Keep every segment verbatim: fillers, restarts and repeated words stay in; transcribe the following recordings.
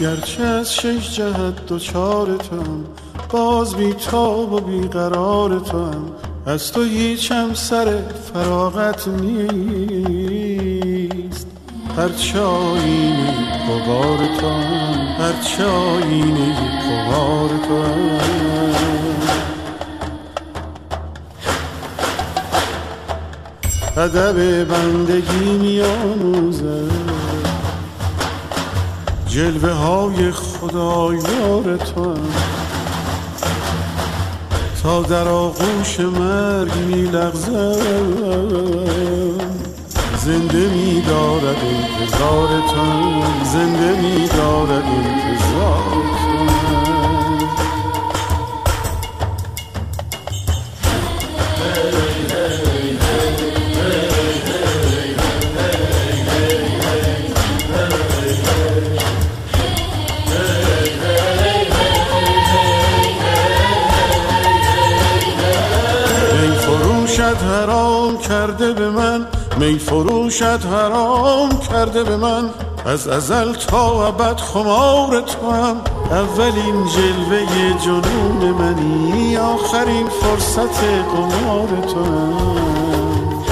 گرچه از شش جهت دوچار توام، باز بی تاب و بی قرار توام. از تو هیچم سر فراغت نیست، هرچه آینه غبار توام، هرچه آینه غبار توام. ادب بندگی می‌آموزد، جلوه های خدایار توام. تا در آغوش مرگ می‌لغزم، زنده می‌دارد انتظار توام، زنده می‌دارد انتظار توام. حرام کرده به من، می فروشت حرام کرده به من. از ازل تا ابد خمار توام، اولین جلوه جنون منی، آخرین فرصت قمار توام.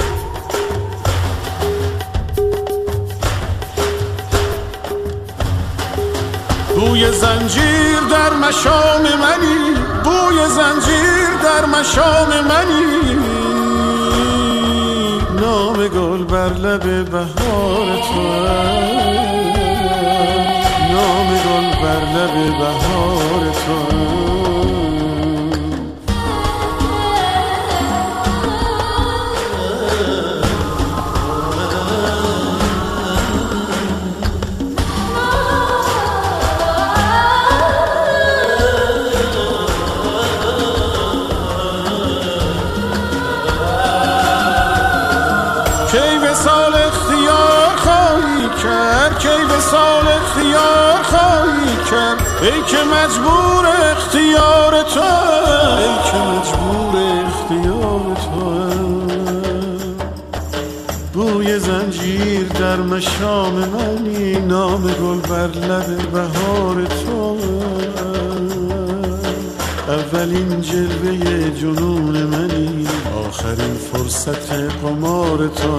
بوی زنجیر در مشام منی، بوی زنجیر در مشام منی. نام گل بر لب بهار توام، نام گل بر لب بهار توام. کی وصال اختیار خواهی کرد، کی وصال اختیار خواهی کرد. ای که مجبور اختیار تو، ای که مجبور اختیار تو. بوی زنجیر در مشام منی، نام گل بر لب بهار تو. اولین جلوه جنون منی، آخرین فرصت قمار تو.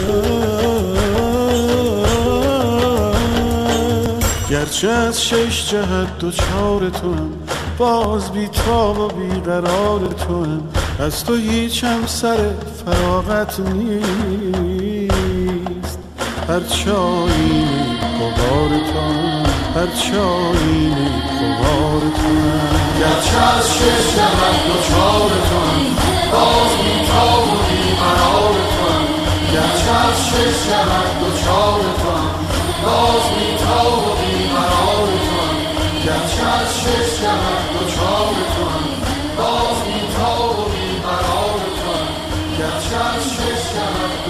گرچه از شش جهت دوچار توام، باز بی تاب و بی قرار توام. از تو هیچم سر فراغت نیست، هرچه آینه غبار توام، هرچه آینه غبار توام. گرچه از شش جهت دوچار توام، باز بی تاب و بی قرار توام. گرچه از شش جهت دوچار توام، باز بی تاب و بی قرار توام. گرچه از شش جهت دوچار توام، باز بی تاب و بی قرار توام. گرچه از شش جهت